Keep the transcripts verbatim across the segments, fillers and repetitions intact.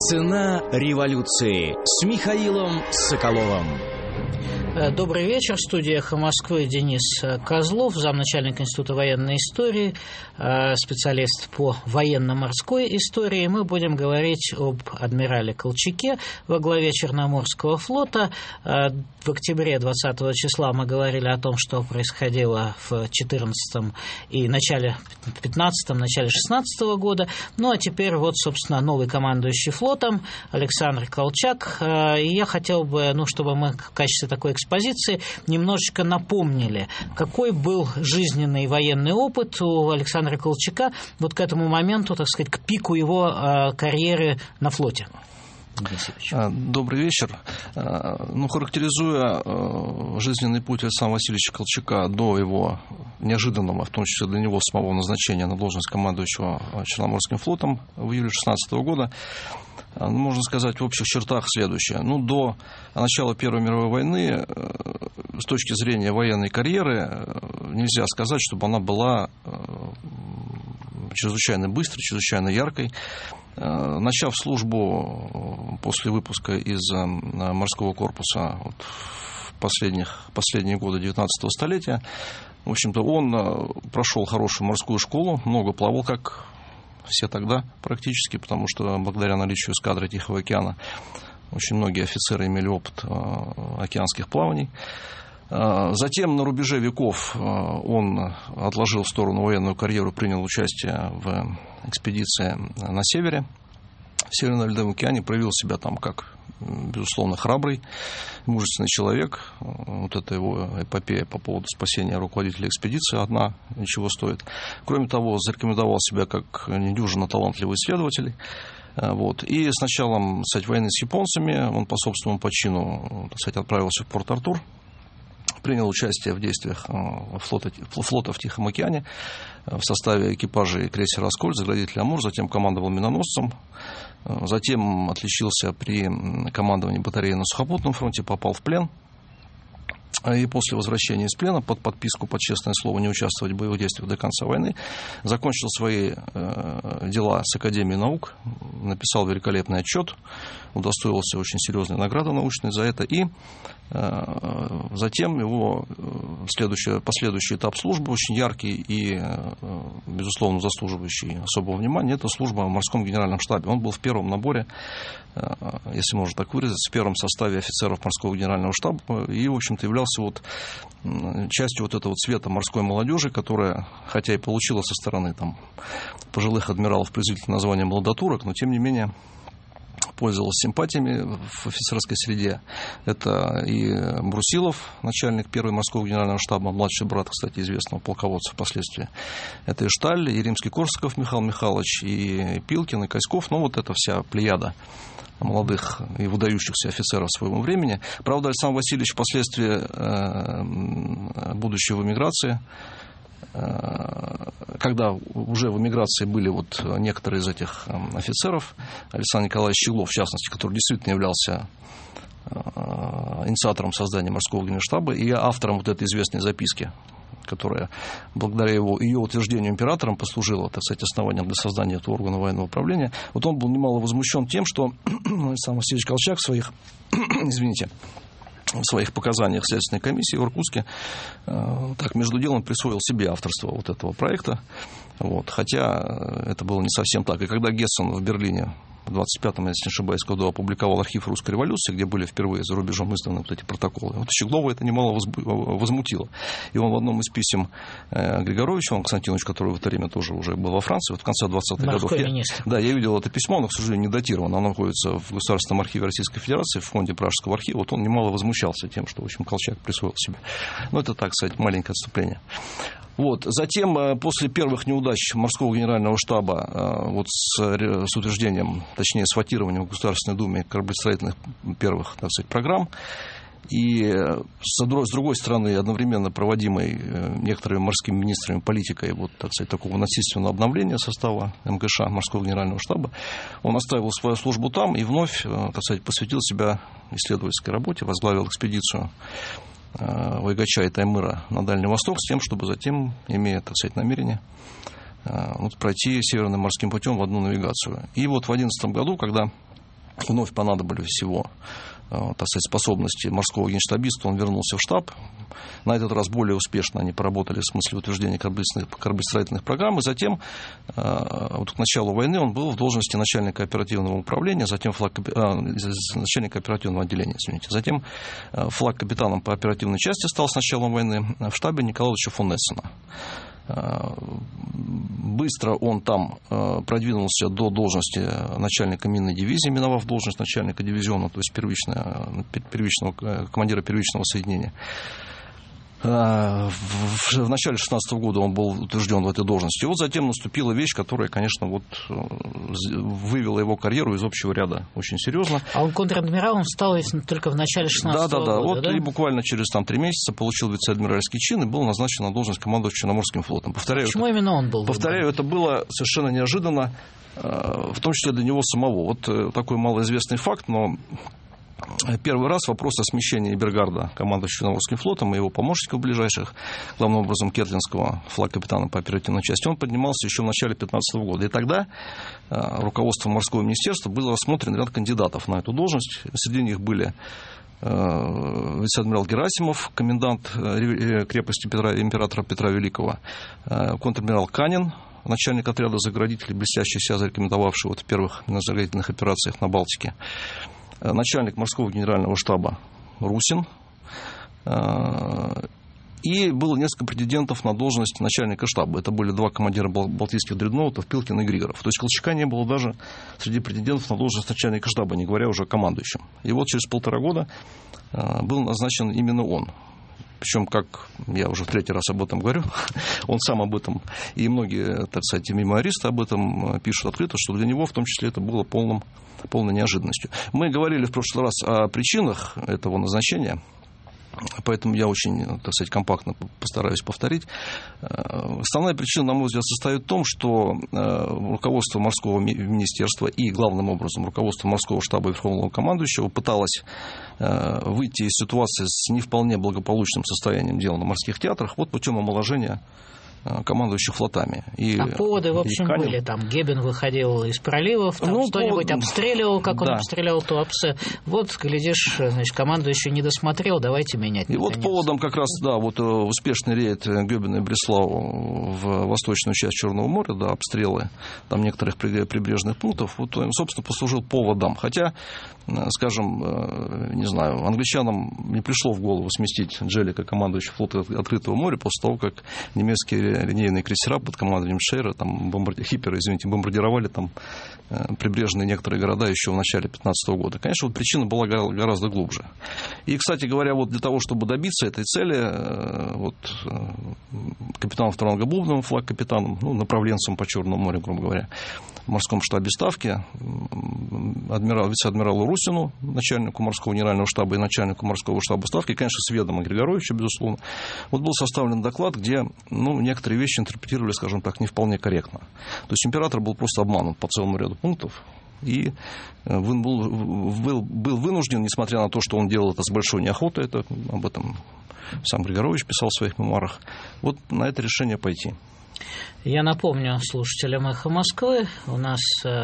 Цена революции с Михаилом Соколовым. Добрый вечер. В студии «Эхо Москвы» Денис Козлов, замначальника Института военной истории, специалист по военно-морской истории. Мы будем говорить об адмирале Колчаке во главе Черноморского флота. В октябре двадцатого числа мы говорили о том, что происходило в четырнадцатом и начале пятнадцатом, начале шестнадцатого года. Ну а теперь вот, собственно, новый командующий флотом Александр Колчак. И я хотел бы, ну, чтобы мы в качестве такой экспозиции немножечко напомнили, какой был жизненный военный опыт у Александра Колчака вот к этому моменту, так сказать, к пику его э, карьеры на флоте. Добрый вечер. Ну, характеризуя жизненный путь Александра Васильевича Колчака до его неожиданного, в том числе для него самого, назначения на должность командующего Черноморским флотом в июле шестнадцатого года, можно сказать в общих чертах следующее. Ну, до начала Первой мировой войны, с точки зрения военной карьеры, нельзя сказать, чтобы она была чрезвычайно быстрой, чрезвычайно яркой. Начав службу после выпуска из морского корпуса вот, в последних, последние годы девятнадцатого столетия, в общем-то, он прошел хорошую морскую школу, много плавал, как все тогда практически, потому что благодаря наличию эскадры Тихого океана очень многие офицеры имели опыт океанских плаваний. Затем на рубеже веков он отложил в сторону военную карьеру, принял участие в экспедиции на севере, в Северном Ледовом океане, проявил себя там как, безусловно, храбрый, мужественный человек. Вот это его эпопея по поводу спасения руководителя экспедиции одна ничего стоит. Кроме того, зарекомендовал себя как недюжинно талантливый исследователь. Вот. И с началом, кстати, войны с японцами он по собственному почину, кстати, отправился в Порт-Артур, принял участие в действиях флота, флота в Тихом океане в составе экипажей крейсера «Аскольд», заградителя «Амур», затем командовал миноносцем, затем отличился при командовании батареей на сухопутном фронте, попал в плен. И после возвращения из плена под подписку, под честное слово, не участвовать в боевых действиях до конца войны, закончил свои э, дела с Академией наук, написал великолепный отчет, удостоился очень серьезной награды научной за это, и э, затем его следующий, последующий этап службы, очень яркий и, э, безусловно, заслуживающий особого внимания, это служба в морском генеральном штабе. Он был в первом наборе, э, если можно так выразиться, в первом составе офицеров морского генерального штаба, и, в общем-то, являлся вот частью вот этого цвета морской молодежи, которая, хотя и получила со стороны там, пожилых адмиралов презрительное название молодотурок, но тем не менее пользовалась симпатиями в офицерской среде. Это и Брусилов, начальник первого морского генерального штаба, младший брат, кстати, известного полководца впоследствии. Это и Шталь, и Римский-Корсаков Михаил Михайлович, и Пилкин, и Коськов. Ну, вот эта вся плеяда молодых и выдающихся офицеров своего времени. Правда, Александр Васильевич впоследствии, будучи в эмиграции, когда уже в эмиграции были вот некоторые из этих офицеров, Александр Николаевич Щеглов, в частности, который действительно являлся инициатором создания морского генштаба и автором вот этой известной записки, которая благодаря его, ее утверждению императором послужила, так сказать, основанием для создания этого органа военного управления. Вот он был немало возмущен тем, что Александр Васильевич Колчак в своих, извините, в своих показаниях Следственной комиссии в Иркутске так между делом присвоил себе авторство вот этого проекта. Вот, хотя это было не совсем так. И когда Гессен в Берлине в двадцать пятом, если не ошибаюсь, году опубликовал архив русской революции, где были впервые за рубежом изданы вот эти протоколы, вот Щеглова это немало возмутило. И он в одном из писем Григоровичу, он Константинович, который в это время тоже уже был во Франции, вот в конце двадцатых годов. Я, да, я видел это письмо, оно, к сожалению, не датировано. Оно находится в Государственном архиве Российской Федерации, в фонде Пражского архива. Вот он немало возмущался тем, что, в общем, Колчак присвоил себе. Ну, это, так сказать, маленькое отступление. Вот. Затем, после первых неудач морского генерального штаба, вот с, с утверждением, точнее, с вотированием в Государственной Думе кораблестроительных первых, так сказать, программ, и с другой стороны, одновременно проводимой некоторыми морскими министрами политикой, вот, так сказать, такого насильственного обновления состава МГШ, морского генерального штаба, он оставил свою службу там и вновь, так сказать, посвятил себя исследовательской работе, возглавил экспедицию Вайгача и Таймыра на Дальний Восток с тем, чтобы затем, имея, так сказать, намерение вот, пройти Северным морским путем в одну навигацию. И вот в одиннадцатом году, когда вновь понадобились всего, так сказать, способности морского генштабиста, он вернулся в штаб. На этот раз более успешно они поработали в смысле утверждения кораблестроительных программ. И затем, вот к началу войны, он был в должности начальника оперативного управления, затем флаг, а, начальника оперативного отделения, извините. Затем флаг-капитаном по оперативной части стал с началом войны в штабе Николая Ильича фон Эссена. Быстро он там продвинулся до должности начальника минной дивизии, миновав должность начальника дивизиона, то есть первичного, первичного, командира первичного соединения. В, в начале шестнадцатого года он был утвержден в этой должности. И вот затем наступила вещь, которая, конечно, вот вывела его карьеру из общего ряда очень серьезно. А он контр-адмиралом стал только в начале шестнадцатого да, да, да. года, Вот, да? И буквально через там, три месяца получил вице-адмиральский чин и был назначен на должность командующего Черноморским флотом. Повторяю, Почему это, именно он был? Повторяю, выбран? это было совершенно неожиданно, в том числе для него самого. Вот такой малоизвестный факт, но... Первый раз вопрос о смещении Эбергарда, командующего Черноморским флотом, и его помощников ближайших, главным образом Кетлинского, флаг-капитана по оперативной части, он поднимался еще в начале две тысячи пятнадцатого года. И тогда руководством морского министерства был рассмотрен ряд кандидатов на эту должность. Среди них были вице-адмирал Герасимов, комендант крепости Петра, императора Петра Великого, контр-адмирал Канин, начальник отряда заградителей, блестяще себя зарекомендовавший вот в первых заградительных операциях на Балтике, начальник морского генерального штаба Русин, и было несколько претендентов на должность начальника штаба. Это были два командира балтийских дредноутов, Пилкин и Григоров. То есть Колчака не было даже среди претендентов на должность начальника штаба, не говоря уже о командующем. И вот через полтора года был назначен именно он. Причем, как я уже в третий раз об этом говорю, он сам об этом, и многие, так сказать, мемуаристы об этом пишут открыто, что для него в том числе это было полным, полной неожиданностью. Мы говорили в прошлый раз о причинах этого назначения, поэтому я очень, так сказать, компактно постараюсь повторить. Основная причина, на мой взгляд, состоит в том, что руководство морского министерства и, главным образом, руководство морского штаба и верховного командующего пыталось выйти из ситуации с не вполне благополучным состоянием дел на морских театрах вот путем омоложения командующих флотами. И, а поводы, в общем, Канин... были. Там Гебен выходил из проливов, там ну, что-нибудь повод... обстреливал, как да. он обстрелял Туапсе. Вот, глядишь, значит, командующий не досмотрел, давайте менять. И наконец. Вот поводом как раз, да, вот успешный рейд Гебена и Бреслау в восточную часть Черного моря, да, обстрелы там некоторых прибрежных пунктов, вот, собственно, послужил поводом. Хотя, скажем, не знаю, англичанам не пришло в голову сместить Джеллика, командующего флота Открытого моря, после того, как немецкие линейные крейсера под командованием Шейера, там, бомбарди... Хиппера, извините, бомбардировали там э, прибрежные некоторые города еще в начале две тысячи пятнадцатого года. Конечно, вот причина была гораздо глубже. И, кстати говоря, вот для того, чтобы добиться этой цели, э, вот, э, капитаном второго ранга Бубновым, флаг-капитаном, ну, направленцем по Черному морю, грубо говоря, в морском штабе Ставки, адмирал, вице-адмиралу Русину, начальнику морского генерального штаба и начальнику морского штаба Ставки, конечно, с ведома Григоровича, безусловно, вот был составлен доклад, где, ну, некоторые вещи интерпретировали, скажем так, не вполне корректно. То есть император был просто обманут по целому ряду пунктов и был, был, был вынужден, несмотря на то, что он делал это с большой неохотой, это, об этом сам Григорович писал в своих мемуарах, вот на это решение пойти. Я напомню слушателям «Эхо Москвы», у нас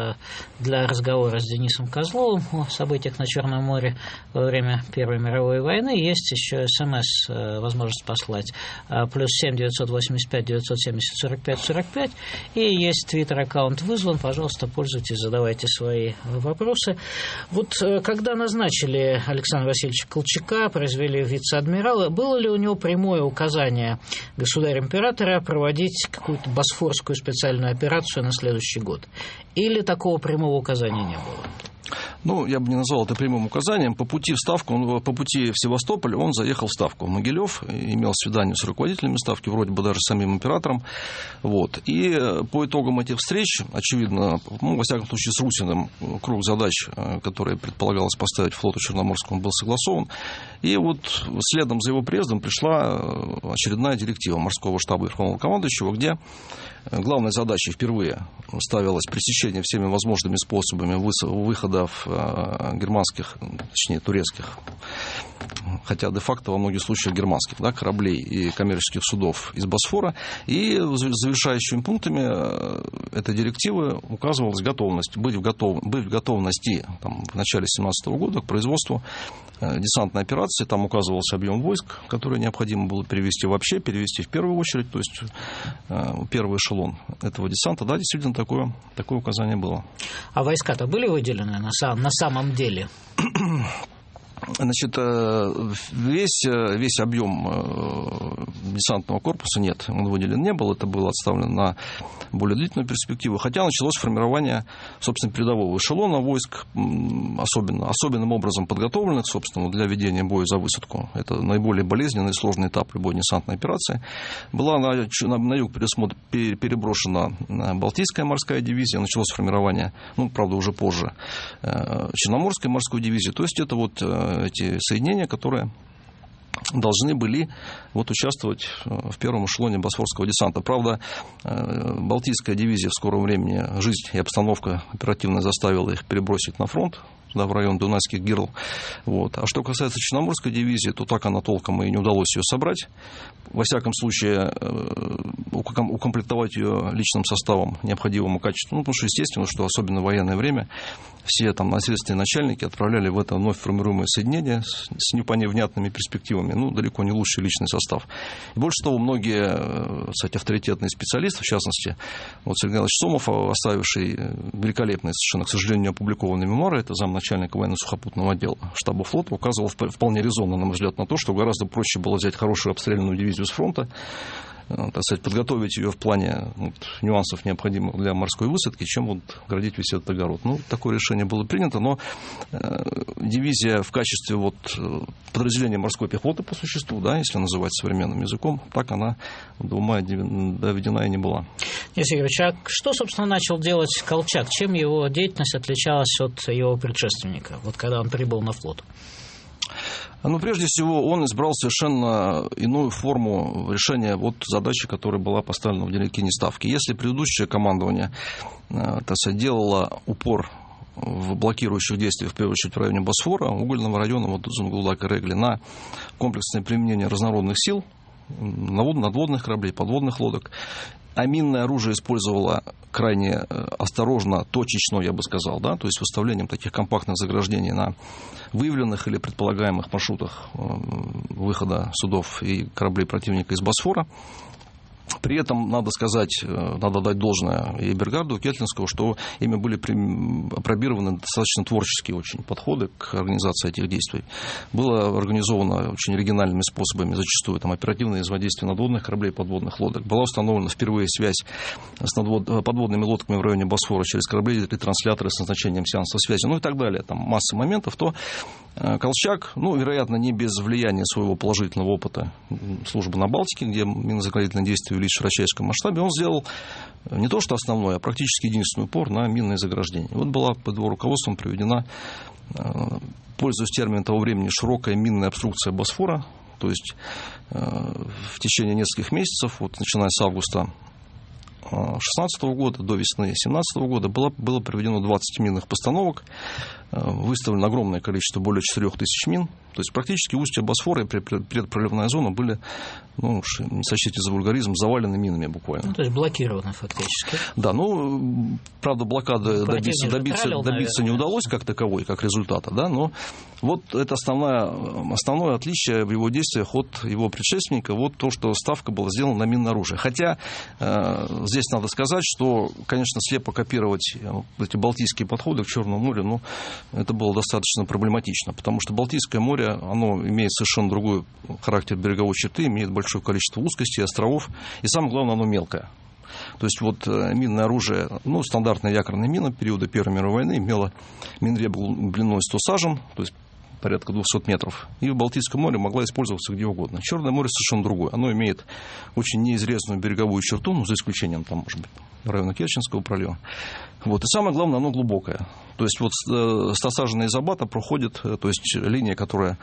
для разговора с Денисом Козловым о событиях на Черном море во время Первой мировой войны есть еще СМС, возможность послать, плюс семь девятьсот восемьдесят пять девятьсот семьдесят сорок пять сорок пять, и есть твиттер-аккаунт «Вызван», пожалуйста, пользуйтесь, задавайте свои вопросы. Вот когда назначили Александра Васильевича Колчака, произвели вице-адмирала, было ли у него прямое указание государя-императора проводить какую-то босфорскую специальную операцию на следующий год? Или такого прямого указания не было? Ну, я бы не назвал это прямым указанием. По пути в Ставку, он, по пути в Севастополь он заехал в Ставку. В Могилев, имел свидание с руководителями Ставки, вроде бы даже с самим императором. Вот. И по итогам этих встреч, очевидно, ну, во всяком случае с Русиным, круг задач, которые предполагалось поставить флоту Черноморскому, был согласован. И вот следом за его приездом пришла очередная директива морского штаба и верховного командующего, где главной задачей впервые ставилось пресечение всеми возможными способами выходов германских, точнее турецких хотя де-факто во многих случаях германских, да, кораблей и коммерческих судов из Босфора. И завершающими пунктами этой директивы указывалась готовность, быть в, готов, быть в готовности там, в начале две тысячи семнадцатого года к производству десантной операции. Там указывался объем войск, который необходимо было перевести вообще, перевести в первую очередь, то есть первый эшелон этого десанта. Да, действительно, такое, такое указание было. А войска-то были выделены на, сам, на самом деле? Значит, весь, весь объем десантного корпуса нет, он выделен не был, это было отставлено на более длительную перспективу, хотя началось формирование, собственно, передового эшелона войск, особенно, особенным образом подготовленных, собственно, для ведения боя за высадку. Это наиболее болезненный и сложный этап любой десантной операции. Была на, на, на юг переброшена Балтийская морская дивизия, началось формирование, ну, правда, уже позже, Черноморской морской дивизии, то есть это вот эти соединения, которые должны были вот участвовать в первом эшелоне босфорского десанта. Правда, Балтийская дивизия в скором времени, жизнь и обстановка оперативно заставила их перебросить на фронт, в район Дунайских гирл. Вот. А что касается Черноморской дивизии, то так она толком и не удалось ее собрать. Во всяком случае, укомплектовать ее личным составом необходимому качеству. Ну, потому что, естественно, что особенно в военное время все там насильственные начальники отправляли в это вновь формируемое соединение с, с непонятными перспективами. Ну, далеко не лучший личный состав. И больше того, многие, кстати, авторитетные специалисты, в частности, вот Сергей Иванович Сомов, оставивший великолепные, совершенно, к сожалению, не опубликованные мемуары, это замначальника военно-сухопутного отдела штаба флота, указывал вполне резонно, на мой взгляд, на то, что гораздо проще было взять хорошую обстрелянную дивизию с фронта, так сказать, подготовить ее в плане вот, нюансов, необходимых для морской высадки, чем вот градить весь этот огород. Ну, такое решение было принято, но э, дивизия в качестве вот, подразделения морской пехоты по существу, да, если называть современным языком, так она до ума доведена и не была. Денис Игоревич, а что, собственно, начал делать Колчак? Чем его деятельность отличалась от его предшественника, вот когда он прибыл на флот? Ну, прежде всего, он избрал совершенно иную форму решения вот задачи, которая была поставлена в Деликине Ставки. Если предыдущее командование, так сказать, делало упор в блокирующих действиях, в первую очередь в районе Босфора, угольного района, вот Зунгулак и Регли, на комплексное применение разнородных сил, надводных кораблей, подводных лодок, а минное оружие использовало крайне осторожно, точечно, я бы сказал, да, то есть выставлением таких компактных заграждений на выявленных или предполагаемых маршрутах выхода судов и кораблей противника из Босфора. При этом, надо сказать, надо дать должное и Бергарду, и Кетлинскому, что ими были опробированы достаточно творческие очень подходы к организации этих действий. Было организовано очень оригинальными способами, зачастую там, оперативное взаимодействие надводных кораблей и подводных лодок. Была установлена впервые связь с надвод... подводными лодками в районе Босфора через корабли и ретрансляторы с назначением сеансов связи, ну и так далее. Там масса моментов. То Колчак, ну, вероятно, не без влияния своего положительного опыта службы на Балтике, где минно-заградительные действия велись в широчайшем масштабе, он сделал не то что основной, а практически единственный упор на минные заграждения. Вот была под его руководством проведена, пользуясь термином того времени, широкая минная обструкция Босфора, то есть в течение нескольких месяцев, вот, начиная с августа две тысячи шестнадцатого года до весны две тысячи семнадцатого года было, было проведено двадцать минных постановок, выставлено огромное количество, более четырех тысяч мин. То есть практически устье Босфора и предпроливная зона были, ну, не сочтите за вульгаризм, завалены минами буквально. Ну, то есть блокированы фактически. Да, ну, правда, блокады добиться, добиться, добиться не удалось как таковой, как результата, да, но вот это основное, основное отличие в его действиях от его предшественника, вот то, что ставка была сделана на минное оружие. Хотя э, здесь надо сказать, что, конечно, слепо копировать эти балтийские подходы к Черному морю, ну, это было достаточно проблематично, потому что Балтийское море, оно имеет совершенно другой характер береговой черты, имеет большое количество узкостей, островов, и самое главное, оно мелкое. То есть вот минное оружие, ну, стандартная якорная мина периода Первой мировой войны имела минреб длиной сто сажен, то есть порядка двухсот метров, и в Балтийском море могла использоваться где угодно. Черное море совершенно другое. Оно имеет очень неизрезанную береговую черту, ну, за исключением, там, может быть, района Керченского пролива. Вот. И самое главное, оно глубокое. То есть вот стосаженная изобата проходит, то есть линия, которая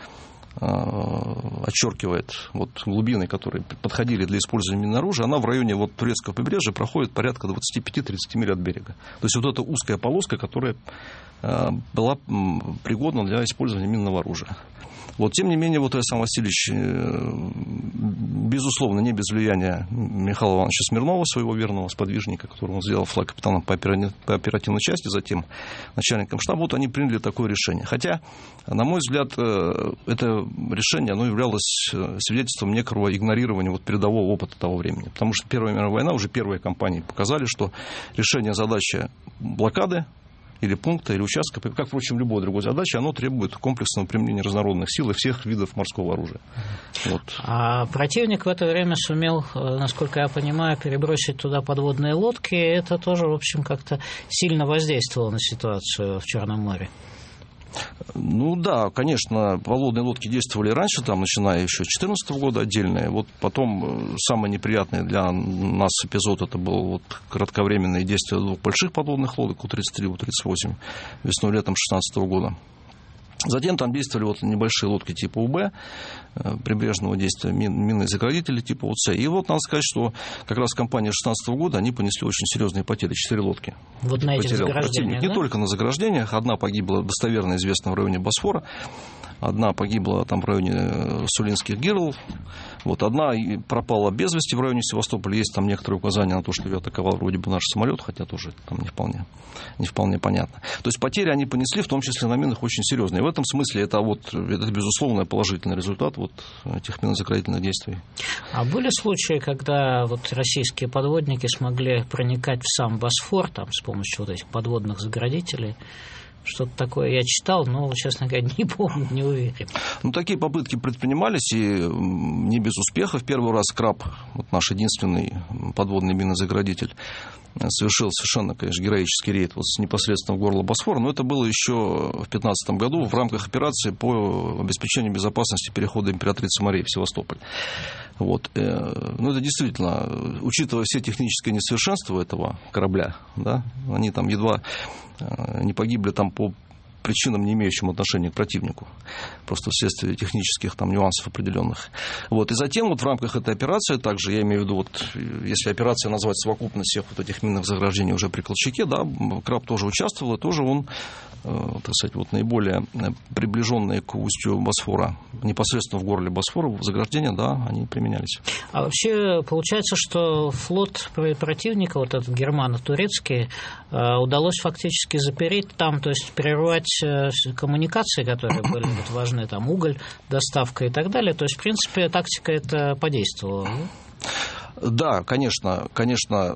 отчеркивает вот глубины, которые подходили для использования минного оружия, она в районе вот турецкого побережья проходит порядка двадцать пять - тридцать миль от берега. То есть вот эта узкая полоска, которая была пригодна для использования минного оружия. Вот, тем не менее, вот Александр Васильевич, безусловно, не без влияния Михаила Ивановича Смирнова, своего верного сподвижника, которого он сделал флаг-капитаном по оперативной части, затем начальником штаба, вот они приняли такое решение. Хотя, на мой взгляд, это решение, оно являлось свидетельством некоторого игнорирования вот передового опыта того времени. Потому что Первая мировая война, уже первые кампании показали, что решение задачи блокады или пункта, или участка, как, впрочем, любой другой задачи, оно требует комплексного применения разнородных сил и всех видов морского оружия. Вот. А противник в это время сумел, насколько я понимаю, перебросить туда подводные лодки, и это тоже, в общем, как-то сильно воздействовало на ситуацию в Черном море. Ну да, конечно, подводные лодки действовали раньше, там, начиная еще с две тысячи четырнадцатого года отдельные. Вот потом самый неприятный для нас эпизод, это было вот кратковременное действие двух больших подводных лодок, У тридцать три, У тридцать восемь, весной-летом две тысячи шестнадцатого года. Затем там действовали вот небольшие лодки типа УБ, прибрежного действия, мин, минные заградители типа УЦ. И вот надо сказать, что как раз компания две тысячи шестнадцатого года, они понесли очень серьезные потери, четыре лодки. Вот на этих заграждениях, да? Не только на заграждениях, одна погибла достоверно известна в районе Босфора, одна погибла там в районе Сулинских гирл, вот одна пропала без вести в районе Севастополя. Есть там некоторые указания на то, что ее атаковал вроде бы наш самолет, хотя тоже там не вполне, не вполне понятно. То есть потери они понесли, в том числе на минах, очень серьезные. И в этом смысле это, вот, это безусловно положительный результат вот этих минозаградительных действий. А были случаи, когда вот российские подводники смогли проникать в сам Босфор там, с помощью вот этих подводных заградителей? Что-то такое я читал, но, честно говоря, не помню, не уверен. Ну, такие попытки предпринимались, и не без успеха. В первый раз «Краб», вот наш единственный подводный минозаградитель, совершил совершенно, конечно, героический рейд вот непосредственно в горло Босфора, но это было еще в две тысячи пятнадцатом году в рамках операции по обеспечению безопасности перехода императрицы Марии в Севастополь. Вот. Ну, это действительно, учитывая все технические несовершенства этого корабля, да, они там едва не погибли там по причинам, не имеющим отношения к противнику, просто вследствие технических там нюансов определенных. Вот. И затем вот в рамках этой операции, также я имею в виду, вот, если операция назвать совокупность всех вот этих минных заграждений уже при Колчаке, да, «Краб» тоже участвовал, и тоже он, э, так сказать, вот наиболее приближенные к устью Босфора, непосредственно в горле Босфора, заграждения, да, они применялись. А вообще получается, что флот противника, вот этот германо-турецкий, удалось фактически запереть там, то есть прервать коммуникации, которые были вот важны, там уголь, доставка и так далее. То есть, в принципе, тактика эта подействовала. Да, конечно, конечно,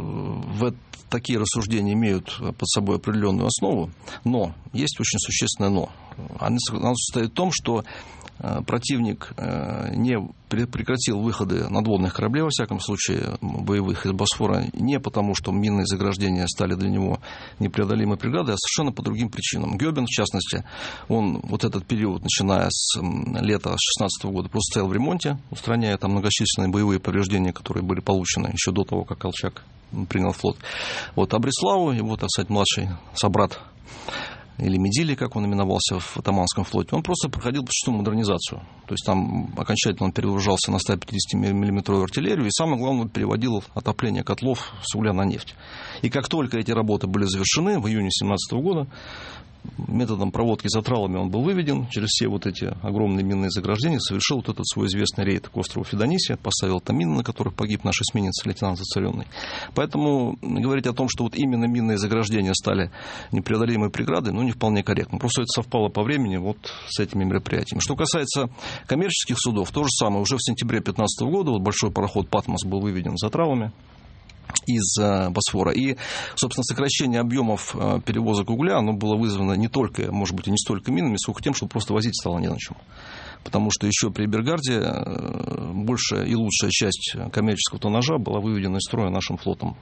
в такие рассуждения имеют под собой определенную основу, но есть очень существенное но. Оно состоит в том, что противник не прекратил выходы надводных кораблей, во всяком случае, боевых из Босфора, не потому, что минные заграждения стали для него непреодолимой преградой, а совершенно по другим причинам. Гёбен, в частности, он вот этот период, начиная с лета две тысячи шестнадцатого года, просто стоял в ремонте, устраняя там многочисленные боевые повреждения, которые были получены еще до того, как Колчак принял флот. Вот, а Бреслау, его, так сказать, младший собрат, или Медили, как он именовался в Отаманском флоте, он просто проходил почтовую модернизацию. То есть там окончательно он перегружался на сто пятьдесят миллиметровую артиллерию и, самое главное, переводил отопление котлов с угля на нефть. И как только эти работы были завершены в июне две тысячи семнадцатого года, методом проводки за тралами он был выведен через все вот эти огромные минные заграждения, совершил вот этот свой известный рейд к острову Феодосия, поставил там мины, на которых погиб наш эсминец лейтенант Зацаренный. Поэтому говорить о том, что вот именно минные заграждения стали непреодолимой преградой, ну, не вполне корректно. Просто это совпало по времени вот с этими мероприятиями. Что касается коммерческих судов, то же самое. Уже в сентябре две тысячи пятнадцатого года вот большой пароход «Патмос» был выведен за травами из Босфора. И, собственно, сокращение объемов перевозок угля, оно было вызвано не только, может быть, и не столько минами, сколько тем, что просто возить стало не на чем. Потому что еще при Бергарде большая и лучшая часть коммерческого тоннажа была выведена из строя нашим флотом.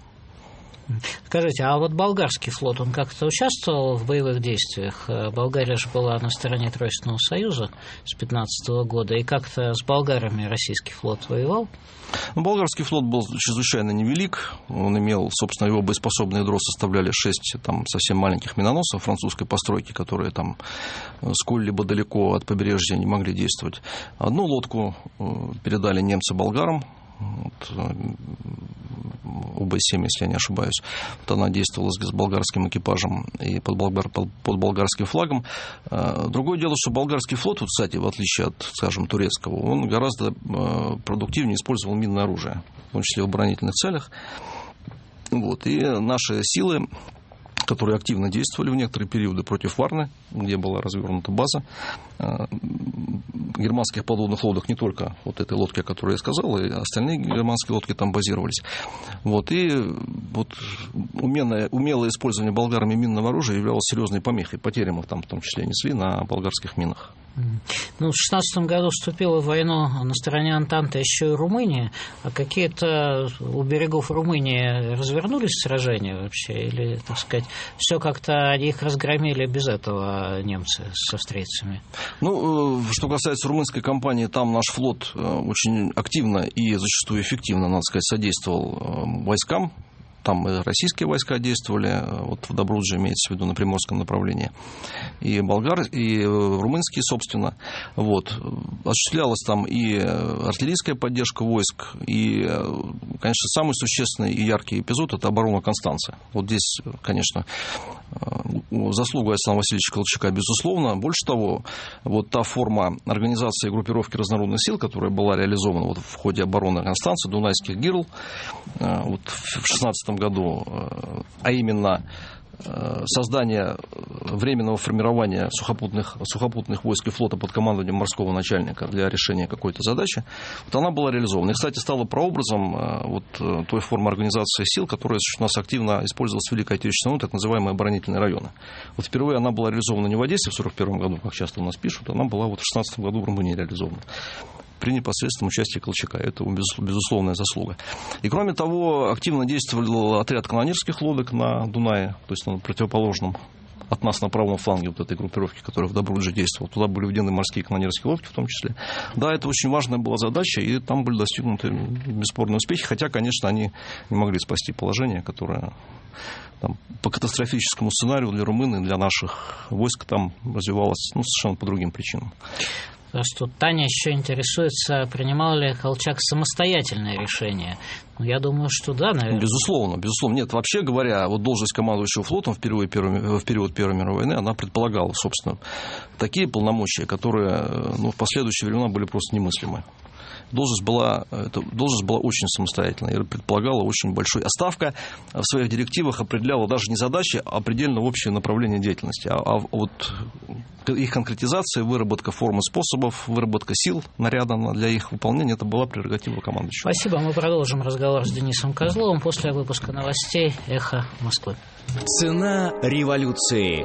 Скажите, а вот болгарский флот, он как-то участвовал в боевых действиях? Болгария же была на стороне Тройственного союза с пятнадцатого года, и как-то с болгарами российский флот воевал? Ну, болгарский флот был чрезвычайно невелик. Он имел, собственно, его боеспособное ядро составляли шесть там, совсем маленьких миноносцев французской постройки, которые там сколь-либо далеко от побережья не могли действовать. Одну лодку передали немцы болгарам. Вот. У Б семь, если я не ошибаюсь. Вот она действовала с болгарским экипажем и под, болгар, под, под болгарским флагом. Другое дело, что болгарский флот, вот, кстати, в отличие от, скажем, турецкого, он гораздо продуктивнее использовал минное оружие, в том числе в оборонительных целях. Вот. И наши силы, которые активно действовали в некоторые периоды против Варны, где была развернута база германских подводных лодок, не только вот этой лодки, о которой я сказал, и остальные германские лодки там базировались. Вот. И вот умелое, умелое использование болгарами минного оружия являлось серьезной помехой. Потери мы там в том числе несли на болгарских минах. Ну, в шестнадцатом году вступила в войну на стороне Антанты еще и Румыния. А какие-то у берегов Румынии развернулись сражения вообще? Или, так сказать, все как-то их разгромили без этого немцы с австрийцами? Ну, что касается румынской кампании, там наш флот очень активно и зачастую эффективно, надо сказать, содействовал войскам. Там и российские войска действовали, вот в Добрудже имеется в виду на приморском направлении, и болгар, и румынские, собственно. Вот. Осуществлялась там и артиллерийская поддержка войск, и, конечно, самый существенный и яркий эпизод – это оборона Констанцы. Вот здесь, конечно, заслуга Александра Васильевича Колчака, безусловно. Больше того, вот та форма организации группировки разнородных сил, которая была реализована вот в ходе обороны Констанции, Дунайских гирл, вот в шестнадцатом году, а именно создание временного формирования сухопутных, сухопутных войск и флота под командованием морского начальника для решения какой-то задачи, вот она была реализована. И, кстати, стала прообразом вот той формы организации сил, которая у нас активно использовалась в Великой Отечественной войне, так называемые оборонительные районы. Вот впервые она была реализована не в Одессе в сорок первом году, как часто у нас пишут, она была вот в шестнадцатом году в Румынии реализована при непосредственном участии Колчака. Это безусловная заслуга. И, кроме того, активно действовал отряд канонерских лодок на Дунае, то есть на противоположном от нас на правом фланге вот этой группировки, которая в Добрудже действовала. Туда были введены морские канонерские лодки в том числе. Да, это очень важная была задача, и там были достигнуты бесспорные успехи, хотя, конечно, они не могли спасти положение, которое там, по катастрофическому сценарию для Румын и для наших войск там развивалось, ну, совершенно по другим причинам. Что Таня еще интересуется, принимал ли Колчак самостоятельное решение. Ну, я думаю, что да, наверное. Безусловно, безусловно. Нет, вообще говоря, вот должность командующего флотом в период, в период Первой мировой войны, она предполагала, собственно, такие полномочия, которые ну, в последующие времена были просто немыслимы. Должность была, эта должность была очень самостоятельной и предполагала очень большой. А Ставка в своих директивах определяла даже не задачи, а предельно общее направление деятельности. А, а вот их конкретизация, выработка форм и способов, выработка сил наряда для их выполнения, это была прерогатива командующего. Спасибо. Мы продолжим разговор с Денисом Козловым после выпуска новостей «Эхо Москвы». Цена революции.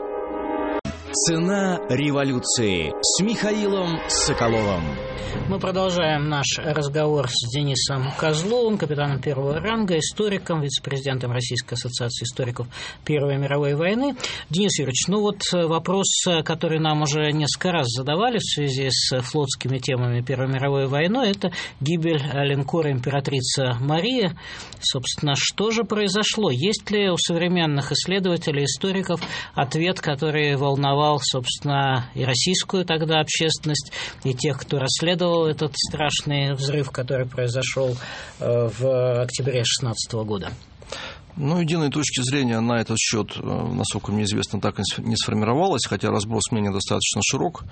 Цена революции с Михаилом Соколовым. Мы продолжаем наш разговор с Денисом Козловым, капитаном первого ранга, историком, вице-президентом Российской ассоциации историков Первой мировой войны. Денис Юрьевич, ну вот вопрос, который нам уже несколько раз задавали в связи с флотскими темами Первой мировой войны, это гибель линкора «Императрица Мария». Собственно, что же произошло? Есть ли у современных исследователей, историков ответ, который волновал, собственно, и российскую тогда общественность, и тех, кто расследовал этот страшный взрыв, который произошел в октябре шестнадцатого года? Ну, единой точки зрения на этот счет, насколько мне известно, так и не сформировалось, хотя разброс мнений достаточно широк.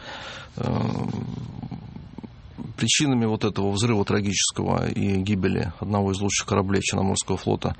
Причинами вот этого взрыва трагического и гибели одного из лучших кораблей Черноморского флота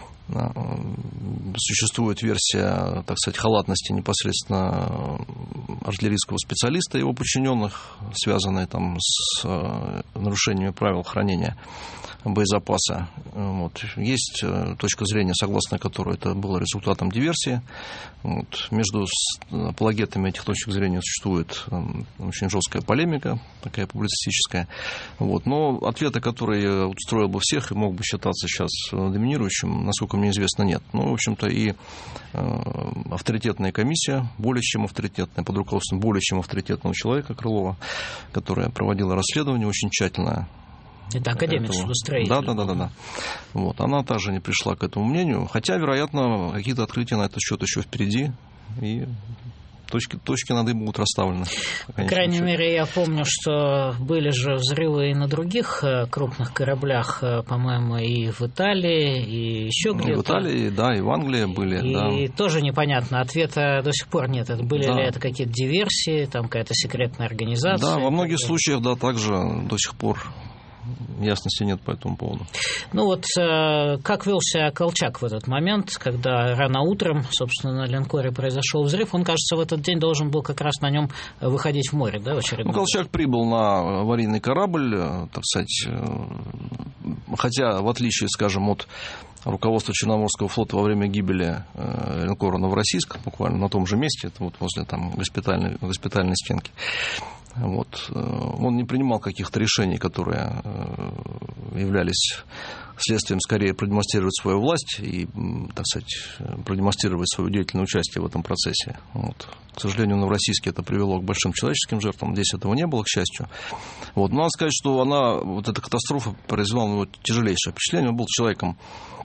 существует версия, так сказать, халатности непосредственно артиллерийского специалиста и его подчиненных, связанная там с нарушениями правил хранения боезапаса. Вот. Есть точка зрения, согласно которой это было результатом диверсии. Вот. Между апологетами этих точек зрения существует очень жесткая полемика, такая публицистическая. Вот. Но ответа, который устроил бы всех и мог бы считаться сейчас доминирующим, насколько мне известно, нет. Ну, в общем-то, и авторитетная комиссия, более чем авторитетная, под руководством более чем авторитетного человека, Крылова, которая проводила расследование очень тщательно. Это академик судостроитель. Да, да, да, да, да. Вот. Она также не пришла к этому мнению, хотя, вероятно, какие-то открытия на этот счет еще впереди. И точки, точки над «и» будут расставлены. По крайней мере, я помню, что были же взрывы и на других крупных кораблях, по-моему, и в Италии, и еще где-то. И в Италии, да, и в Англии были. И да. Тоже непонятно, ответа до сих пор нет. Это были да. ли это какие-то диверсии, там какая-то секретная организация? Да, во многих случаях, да, также до сих пор ясности нет по этому поводу. Ну вот, э, как вел себя Колчак в этот момент, когда рано утром, собственно, на линкоре произошел взрыв? Он, кажется, в этот день должен был как раз на нем выходить в море, да, в очередной? Ну, Колчак прибыл на аварийный корабль, так сказать, хотя, в отличие, скажем, от руководства Черноморского флота во время гибели линкора «Новороссийск», буквально на том же месте, это вот возле там госпитальной, госпитальной стенки, вот, он не принимал каких-то решений, которые являлись следствием скорее продемонстрировать свою власть и, так сказать, продемонстрировать свое деятельное участие в этом процессе. Вот. К сожалению, в Новороссийске это привело к большим человеческим жертвам. Здесь этого не было, к счастью. Вот. Но надо сказать, что она, вот эта катастрофа произвела на него тяжелейшее впечатление. Он был человеком,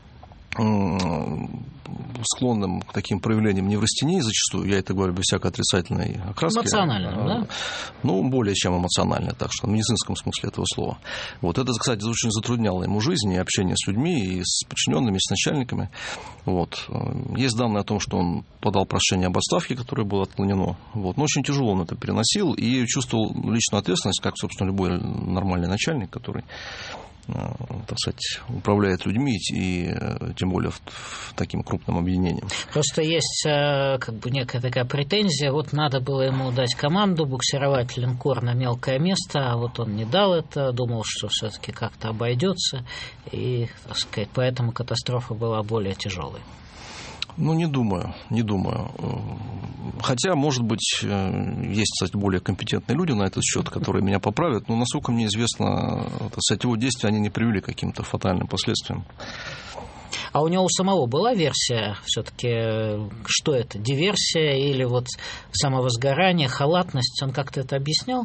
склонным к таким проявлениям неврастении зачастую, я это говорю без всякой отрицательной окраски. Эмоциональным, да? Ну, более чем эмоционально, так что в медицинском смысле этого слова. Вот это, кстати, очень затрудняло ему жизнь и общение с людьми, и с подчиненными, и с начальниками. Вот. Есть данные о том, что он подал прошение об отставке, которое было отклонено. Вот. Но очень тяжело он это переносил и чувствовал личную ответственность, как, собственно, любой нормальный начальник, который, так сказать, управляет людьми и тем более в, в таким крупным объединением. Просто есть как бы некая такая претензия, вот надо было ему дать команду буксировать линкор на мелкое место, а вот он не дал это, думал, что все-таки как-то обойдется, и, так сказать, поэтому катастрофа была более тяжелой. Ну, не думаю, не думаю. Хотя, может быть, есть, кстати, более компетентные люди на этот счет, которые меня поправят, но, насколько мне известно, так сказать, его действия, они не привели к каким-то фатальным последствиям. А у него у самого была версия все-таки, что это, диверсия или вот самовозгорание, халатность? Он как-то это объяснял?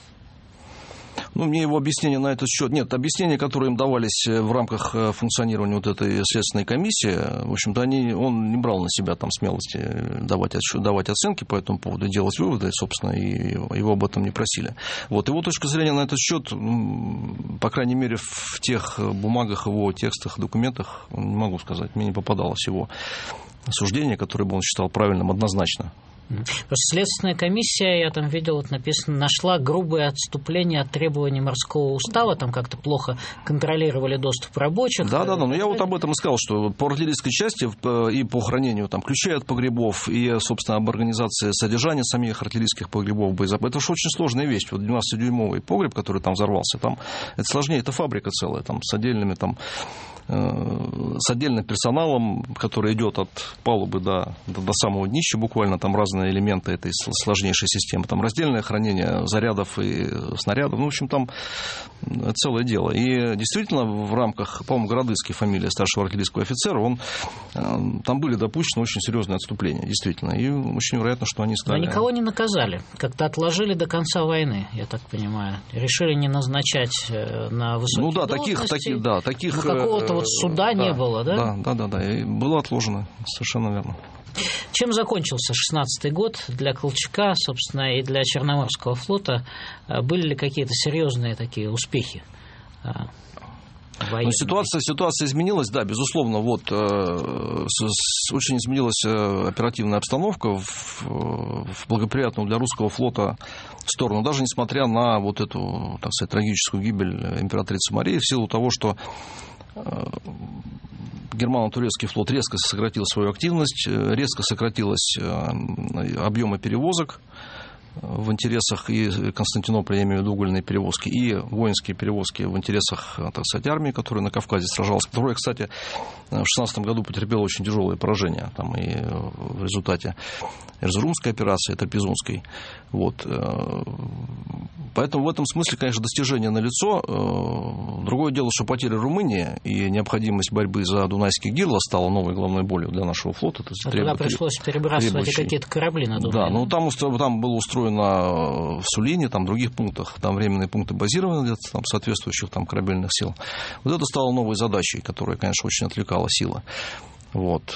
Ну, мне его объяснения на этот счет... Нет, объяснения, которые им давались в рамках функционирования вот этой следственной комиссии, в общем-то, они, он не брал на себя там смелости давать, давать оценки по этому поводу, делать выводы, собственно, и его об этом не просили. Вот, его точка зрения на этот счет, по крайней мере, в тех бумагах, его текстах, документах, не могу сказать, мне не попадалось его суждение, которое бы он считал правильным однозначно. Просто следственная комиссия, я там видел, вот написано, нашла грубые отступления от требований морского устава, там как-то плохо контролировали доступ рабочих. Да, да, да, но я вот об этом и сказал, что по артиллерийской части и по хранению там ключей от погребов, и, собственно, об организации содержания самих артиллерийских погребов, боезапасов, это же очень сложная вещь. Вот двенадцатидюймовый погреб, который там взорвался, там это сложнее, это фабрика целая, там с отдельными там с отдельным персоналом, который идет от палубы до, до, до самого днища, буквально там разные элементы этой сложнейшей системы. Там раздельное хранение зарядов и снарядов. Ну, в общем, там целое дело. И действительно, в рамках, по-моему, Городыцкий, фамилия старшего артиллерийского офицера, он, там были допущены очень серьезные отступления, действительно. И очень вероятно, что они стали... Но никого не наказали. Как-то отложили до конца войны, я так понимаю. Решили не назначать на высокие ну, да, должности. Таких, таких, да, таких... Ну, какого-то вот суда да, не было, да? Да, да, да, да. И было отложено, совершенно верно. Чем закончился шестнадцатый год для Колчака, собственно, и для Черноморского флота? Были ли какие-то серьезные такие успехи? Ну, ситуация, ситуация изменилась, да, безусловно. Вот, э, с, очень изменилась оперативная обстановка в, в благоприятную для русского флота сторону, даже несмотря на вот эту, так сказать, трагическую гибель императрицы Марии, в силу того, что германо-турецкий флот резко сократил свою активность, резко сократились объемы перевозок в интересах и Константинополя, я имею в виду угольные перевозки, и воинские перевозки в интересах, так сказать, армии, которая на Кавказе сражалась, которая, кстати, в шестнадцатом году потерпела очень тяжелые поражения, там и в результате Эрзурумской операции, Трапезунской. Вот. Поэтому в этом смысле, конечно, достижение налицо. Другое дело, что потеря Румынии и необходимость борьбы за Дунайский гирло стала новой головной болью для нашего флота. А туда пришлось перебрасывать и какие-то корабли на Дунай. Да, ну там, там было устроено в Сулине, там в других пунктах, там временные пункты базированы для там, соответствующих там корабельных сил. Вот это стало новой задачей, которая, конечно, очень отвлекала силы. Вот.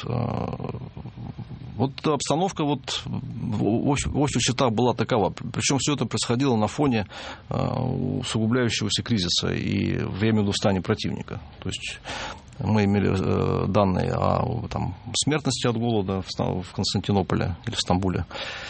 Вот обстановка вот в общих чертах была такова. Причем все это происходило на фоне усугубляющегося кризиса и временного восстания противника. То есть мы имели данные о там, смертности от голода в Константинополе или в Стамбуле.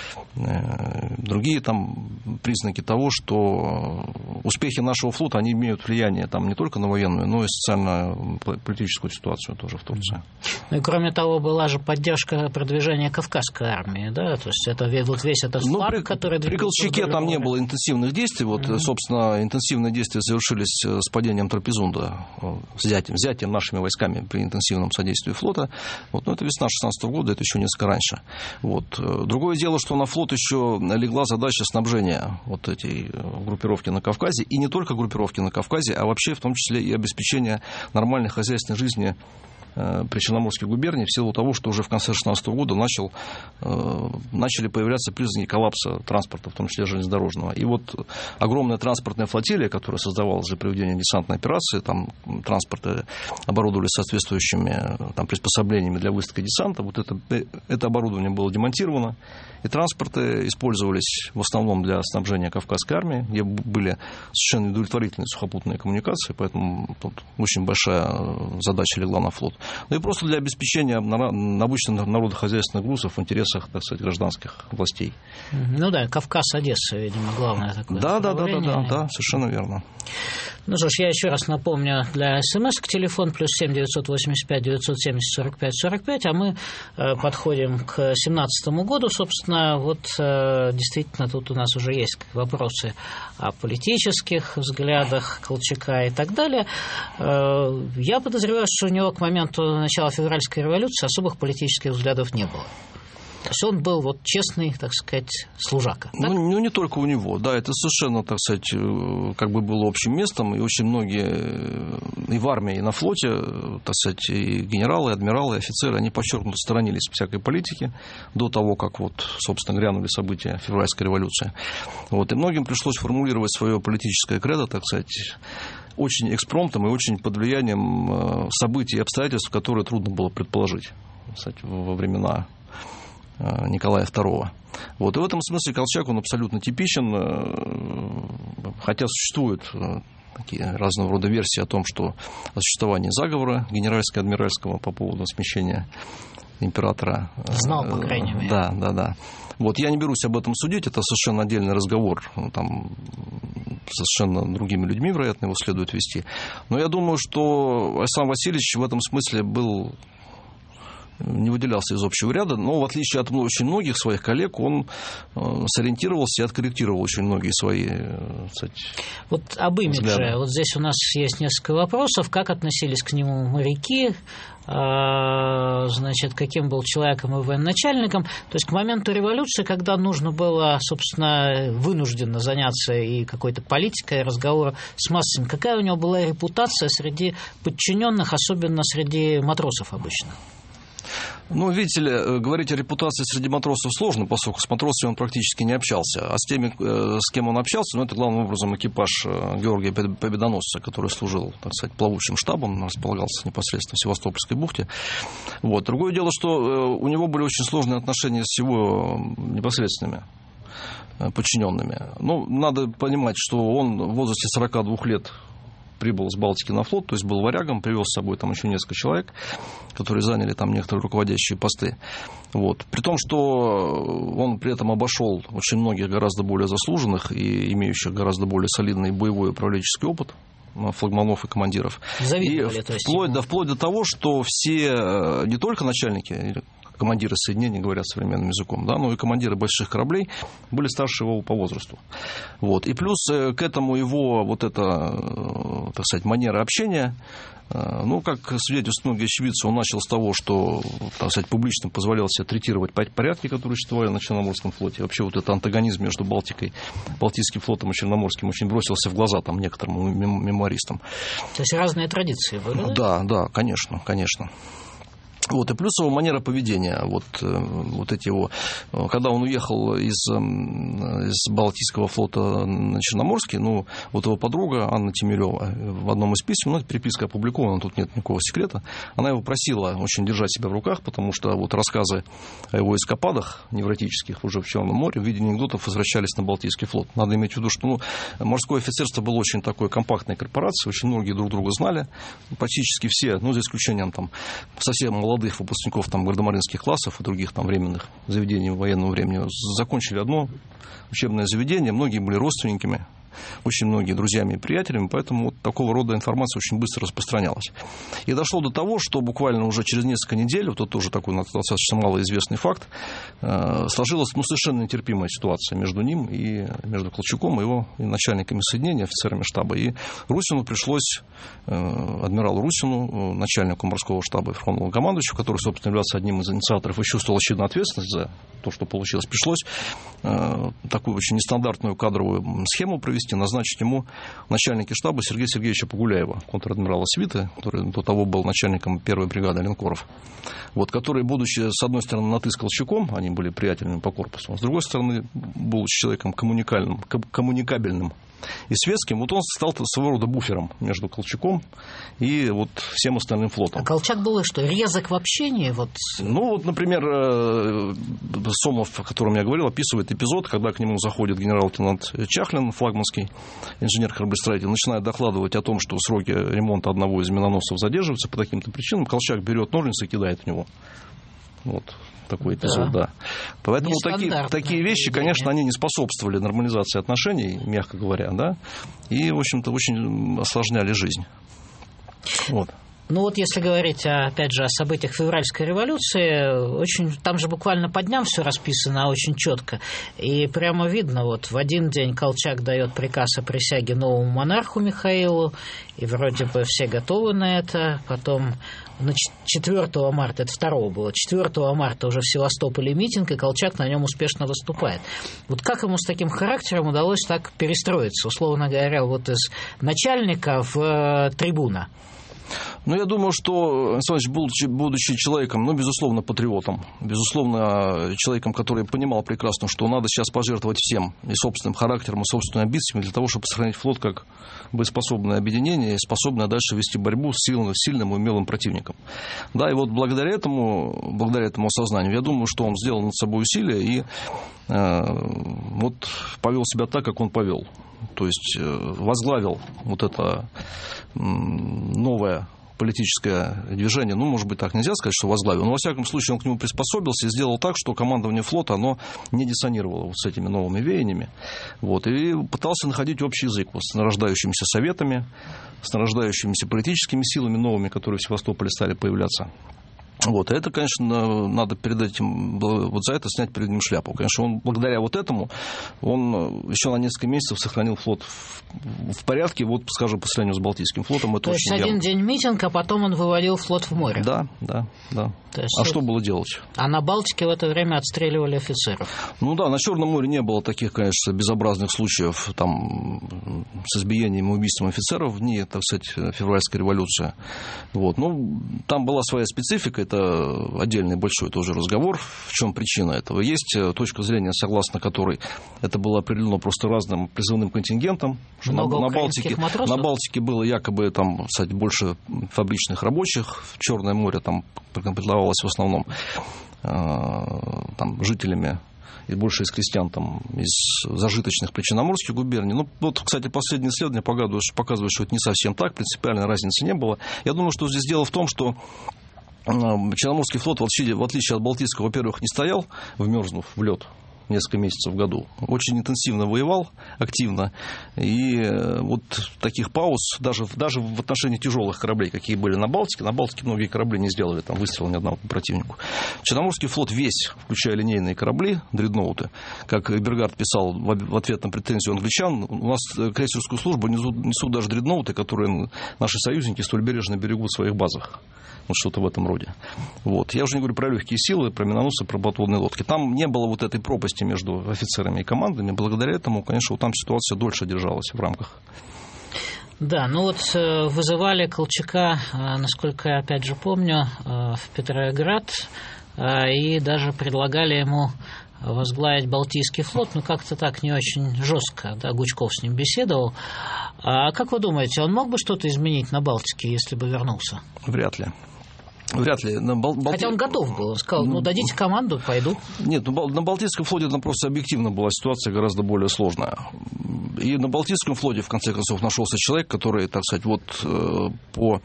Другие там признаки того, что успехи нашего флота, они имеют влияние там, не только на военную, но и социально-политическую ситуацию тоже в Турции. Ну и кроме того, была же поддержка продвижения Кавказской армии, да? То есть это вот весь этот флаг, ну, при, который... При Колчаке там не было интенсивных действий. Вот, mm-hmm. собственно, интенсивные действия завершились с падением Трапезунда, взятием, взятием нашими войсками при интенсивном содействии флота. Вот, но это весна шестнадцатого года, это еще несколько раньше. Вот. Другое дело, что на флот еще легла задача снабжения вот этой группировки на Кавказе, и не только группировки на Кавказе, а вообще в том числе и обеспечения нормальной хозяйственной жизни причерноморских губерний, в силу того, что уже в конце шестнадцатого года начал, начали появляться признаки коллапса транспорта, в том числе железнодорожного. И вот огромная транспортная флотилия, которая создавалась для проведения десантной операции, там транспорты оборудовали соответствующими там, приспособлениями для высадки десанта, вот это, это оборудование было демонтировано, и транспорты использовались в основном для снабжения Кавказской армии, где были совершенно удовлетворительные сухопутные коммуникации, поэтому тут очень большая задача легла на флот. Ну и просто для обеспечения обычных народохозяйственных грузов в интересах, так сказать, гражданских властей. Ну да, Кавказ, Одесса, видимо, главное такое. Да, да, да, да, да, да, совершенно верно. Ну что ж, я еще раз напомню, для смс телефон плюс семь девятьсот восемьдесят пять девятьсот семьдесят сорок пять сорок пять, а мы э, подходим к семнадцатому году, собственно, вот э, действительно тут у нас уже есть вопросы о политических взглядах Колчака и так далее. Э, я подозреваю, что у него к моменту начала февральской революции особых политических взглядов не было. То есть он был вот честный, так сказать, служака. Ну, ну, не только у него. Да, это совершенно, так сказать, как бы было общим местом. И очень многие и в армии, и на флоте, так сказать, и генералы, и адмиралы, и офицеры, они подчеркнуто сторонились всякой политики до того, как вот, собственно, грянули события февральской революции. Вот, и многим пришлось формулировать свое политическое кредо, так сказать, очень экспромтом и очень под влиянием событий и обстоятельств, которые трудно было предположить, кстати, во времена Николая второго. Вот. И в этом смысле Колчак, он абсолютно типичен, хотя существуют такие разного рода версии о том, что о существовании заговора генеральско-адмиральского по поводу смещения императора. Знал, по крайней мере. Да, да, да. Вот. Я не берусь об этом судить, это совершенно отдельный разговор, там совершенно другими людьми, вероятно, его следует вести. Но я думаю, что Александр Васильевич в этом смысле был... не выделялся из общего ряда, но в отличие от очень многих своих коллег, он сориентировался и откорректировал очень многие свои, кстати, вот об имидже. Взгляды. Вот здесь у нас есть несколько вопросов. Как относились к нему моряки? Значит, каким был человеком и военачальником? То есть к моменту революции, когда нужно было, собственно, вынужденно заняться и какой-то политикой, разговором с массами, какая у него была репутация среди подчиненных, особенно среди матросов обычно? Ну, видите ли, говорить о репутации среди матросов сложно, поскольку с матросами он практически не общался. А с теми, с кем он общался, ну, это главным образом экипаж Георгия Победоносца, который служил, так сказать, плавучим штабом, располагался непосредственно в Севастопольской бухте. Вот. Другое дело, что у него были очень сложные отношения с его непосредственными подчиненными. Ну, надо понимать, что он в возрасте сорока двух лет прибыл с Балтики на флот, то есть был варягом, привез с собой там еще несколько человек, которые заняли там некоторые руководящие посты. Вот. При том, что он при этом обошел очень многих гораздо более заслуженных и имеющих гораздо более солидный боевой управленческий опыт флагманов и командиров. Завидовали, и вплоть, до, вплоть до того, что все, не только начальники, командиры соединений, говорят современным языком, да, но и командиры больших кораблей были старше его по возрасту. Вот. И плюс к этому его вот эта, так сказать, манера общения, ну, как свидетельствуют многие очевидцы, он начал с того, что, так сказать, публично позволял себе третировать порядки, которые существовали на Черноморском флоте. И вообще вот этот антагонизм между Балтикой, Балтийским флотом и Черноморским очень бросился в глаза там некоторым мемуаристам. То есть разные традиции были, да? Да, да, конечно, конечно. Вот, и плюс его манера поведения. Вот, вот эти его... Когда он уехал из, из Балтийского флота на Черноморский, ну, вот его подруга Анна Тимирева в одном из писем, ну, переписка опубликована, тут нет никакого секрета, она его просила очень держать себя в руках, потому что вот рассказы о его эскападах невротических уже в Черном море в виде анекдотов возвращались на Балтийский флот. Надо иметь в виду, что ну, морское офицерство было очень такой компактной корпорацией, очень многие друг друга знали, практически все, ну, за исключением там совсем молодых выпускников там гардемаринских классов и других там временных заведений военного времени, закончили одно учебное заведение, многие были родственниками, очень многие друзьями и приятелями, поэтому вот такого рода информация очень быстро распространялась. И дошло до того, что буквально уже через несколько недель, вот это тоже такой достаточно малоизвестный факт, сложилась ну, совершенно нетерпимая ситуация между ним и между Колчаком и его и начальниками соединения, офицерами штаба. И Русину пришлось, адмиралу Русину, начальнику морского штаба и верховному командующему, который, собственно, является одним из инициаторов и чувствовал очевидную ответственность за то, что получилось, пришлось такую очень нестандартную кадровую схему провести, назначить ему начальника штаба Сергея Сергеевича Погуляева, контр-адмирала свиты, который до того был начальником первой бригады линкоров, вот, который, будучи, с одной стороны, на «ты» с Колчаком, они были приятелями по корпусу, а с другой стороны, будучи человеком коммуникальным, коммуникабельным и светским, вот он стал своего рода буфером между Колчаком и вот всем остальным флотом. А Колчак был что, резок в общении? Вот... Ну, вот, например, Сомов, о котором я говорил, описывает эпизод, когда к нему заходит генерал-лейтенант Чахлин, флагманский инженер-кораблестроитель, начинает докладывать о том, что сроки ремонта одного из миноносцев задерживаются по таким-то причинам. Колчак берет ножницы и кидает в него. Вот. Такой эпизод, да. да. Поэтому такие, такие вещи, конечно, они не способствовали нормализации отношений, мягко говоря, да, и, в общем-то, очень осложняли жизнь. Вот. Ну вот если говорить, опять же, о событиях февральской революции, очень, там же буквально по дням все расписано очень четко. И прямо видно, вот в один день Колчак дает приказ о присяге новому монарху Михаилу, и вроде бы все готовы на это. Потом четвёртого марта, это второго было, четвёртого марта уже в Севастополе митинг, и Колчак на нем успешно выступает. Вот как ему с таким характером удалось так перестроиться, условно говоря, вот из начальника в э, трибуна? Ну, я думаю, что Александр Ильич, будучи, будучи человеком, ну, безусловно, патриотом, безусловно, человеком, который понимал прекрасно, что надо сейчас пожертвовать всем, и собственным характером, и собственными амбициями, для того, чтобы сохранить флот как боеспособное объединение, способное дальше вести борьбу с сильным, сильным и умелым противником. Да, и вот благодаря этому, благодаря этому осознанию, я думаю, что он сделал над собой усилия и э, вот повел себя так, как он повел. То есть возглавил вот это новое политическое движение, ну, может быть, так нельзя сказать, что возглавил, но, во всяком случае, он к нему приспособился и сделал так, что командование флота, оно не диссонировало вот с этими новыми веяниями, вот, и пытался находить общий язык вот, с нарождающимися советами, с нарождающимися политическими силами новыми, которые в Севастополе стали появляться. Вот, и это, конечно, надо перед этим, вот за это снять перед ним шляпу. Конечно, он, благодаря вот этому, он еще на несколько месяцев сохранил флот в, в порядке, вот, скажем, по сравнению с Балтийским флотом. Это То есть явно. Один день митинг, а потом он выводил флот в море? Да, да, да. есть, а это... что было делать? А на Балтике в это время отстреливали офицеров? Ну да, на Черном море не было таких, конечно, безобразных случаев там, с избиением и убийством офицеров в дни, так сказать, февральской революции. Вот. Ну, там была своя специфика, это отдельный большой тоже разговор, в чем причина этого. Есть точка зрения, согласно которой это было определено просто разным призывным контингентом, что на, на, Балтике, на Балтике было якобы там, кстати, больше фабричных рабочих, в Черное море там комплектовалось в основном э, там, жителями и больше из крестьян там, из зажиточных причерноморских губерний. Ну, вот, кстати, последние исследования показывают, показывают, что это не совсем так, принципиальной разницы не было. Я думаю, что здесь дело в том, что Черноморский флот, в отличие, в отличие от Балтийского, во-первых, не стоял, вмерзнув в лед несколько месяцев в году. Очень интенсивно воевал, активно. И вот таких пауз, даже, даже в отношении тяжелых кораблей, какие были на Балтике, на Балтике многие корабли не сделали там выстрела ни одного по противнику. Черноморский флот весь, включая линейные корабли, дредноуты, как Бергард писал в ответ на претензию англичан, у нас крейсерскую службу несут, несут даже дредноуты, которые наши союзники столь бережно берегут в своих базах. Вот что-то в этом роде. Вот. Я уже не говорю про легкие силы, про миноносцы, про подводные лодки. Там не было вот этой пропасти между офицерами и командами. Благодаря этому, конечно, вот там ситуация дольше держалась в рамках. Да, ну вот вызывали Колчака, насколько я опять же помню, в Петроград, и даже предлагали ему возглавить Балтийский флот, но как-то так не очень жестко, да, Гучков с ним беседовал. А как вы думаете, он мог бы что-то изменить на Балтике, если бы вернулся? Вряд ли. Вряд ли. На Бал... Хотя он готов был, он сказал, ну дадите команду, пойду. Нет, ну, на Балтийском флоте там просто объективно была ситуация гораздо более сложная. И на Балтийском флоте, в конце концов, нашелся человек, который, так сказать, вот по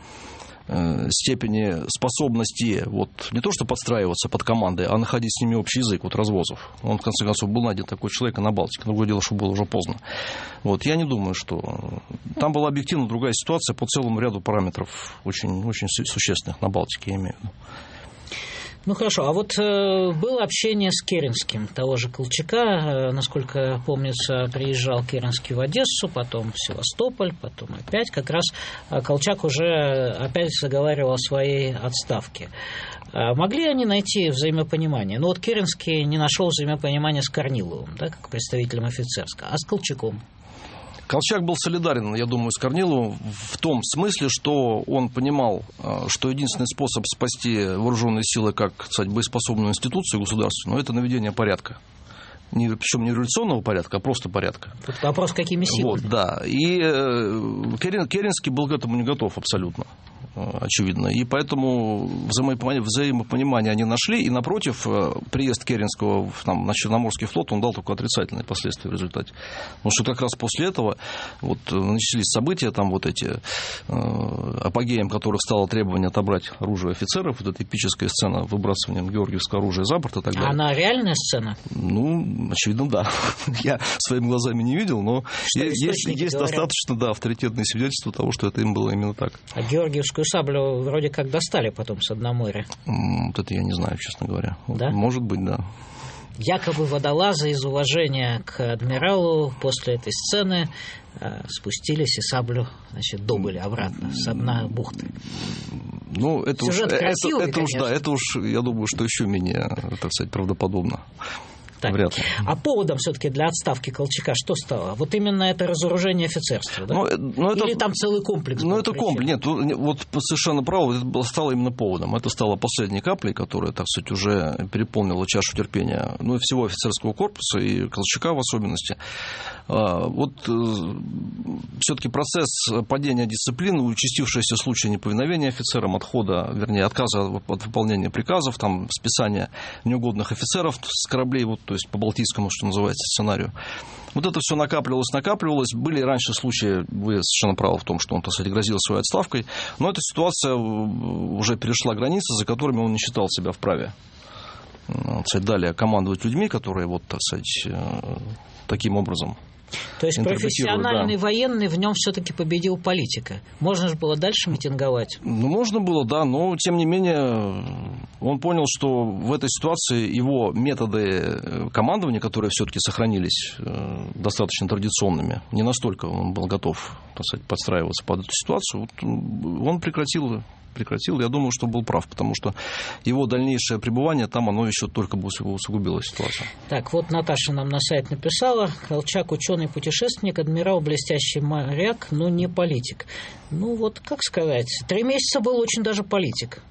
степени способности вот, не то что подстраиваться под команды, а находить с ними общий язык, вот Развозов. Он, в конце концов, был найден такой человек и на Балтике. Другое дело, что было уже поздно. Вот, я не думаю, что... Там была объективно другая ситуация по целому ряду параметров, очень, очень существенных на Балтике, я имею в виду. Ну хорошо, а вот э, было общение с Керенским, того же Колчака, э, насколько помнится, приезжал Керенский в Одессу, потом в Севастополь, потом опять, как раз э, Колчак уже опять заговаривал о своей отставке. Э, могли они найти взаимопонимание? Ну вот Керенский не нашел взаимопонимания с Корниловым, да, как представителем офицерского, а с Колчаком? Колчак был солидарен, я думаю, с Корниловым в том смысле, что он понимал, что единственный способ спасти вооруженные силы как, кстати, боеспособную институцию государственную, это наведение порядка. Не, причем не революционного порядка, а просто порядка. Тут вопрос, какими силами. Вот, да. И Керен, Керенский был к этому не готов абсолютно, очевидно. И поэтому взаимопонимание, взаимопонимание они нашли. И, напротив, приезд Керенского там, на Черноморский флот, он дал только отрицательные последствия в результате. Потому что как раз после этого вот, начались события, там вот эти, апогеем которых стало требование отобрать оружие офицеров, вот эта эпическая сцена выбрасыванием георгиевского оружия за борт и так далее. А она реальная сцена? Ну, очевидно, да. Я своими глазами не видел, но что есть, есть достаточно да, авторитетные свидетельства того, что это им было именно так. А георгиевскую саблю вроде как достали потом с Одноморья. Вот это я не знаю, честно говоря. Да? Может быть, да. Якобы водолазы из уважения к адмиралу после этой сцены э, спустились и саблю, значит, добыли обратно с дна бухты. Ну, это уж, красивый, это, это уж, да, это уж, я думаю, что еще менее, так сказать, правдоподобно. Так. Вряд ли. А поводом все-таки для отставки Колчака что стало? Вот именно это разоружение офицерства, да? Но, но это, Или там целый комплекс? Ну, это комплекс. Нет, вот совершенно право, это стало именно поводом. Это стало последней каплей, которая, так сказать, уже переполнила чашу терпения, ну, и всего офицерского корпуса, и Колчака в особенности. Вот все-таки процесс падения дисциплины, участившиеся случаи неповиновения офицерам, отхода, вернее, отказа от выполнения приказов, там, списания неугодных офицеров с кораблей, вот, то есть по Балтийскому, что называется, сценарию. Вот это все накапливалось, накапливалось. Были раньше случаи, вы совершенно правы в том, что он, так сказать, грозил своей отставкой, но эта ситуация уже перешла границы, за которыми он не считал себя вправе. Так сказать, далее командовать людьми, которые, вот, так сказать, таким образом. То есть профессиональный да. военный в нем все-таки победил политика. Можно же было дальше митинговать? Ну, можно было, да, но тем не менее он понял, что в этой ситуации его методы командования, которые все-таки сохранились достаточно традиционными, не настолько он был готов, так сказать, подстраиваться под эту ситуацию, он прекратил прекратил, я думаю, что был прав, потому что его дальнейшее пребывание там, оно еще только бы усугубило ситуацию. Так, вот Наташа нам на сайт написала: Колчак ученый-путешественник, адмирал, блестящий моряк, но не политик. Ну вот, как сказать, три месяца был очень даже политик.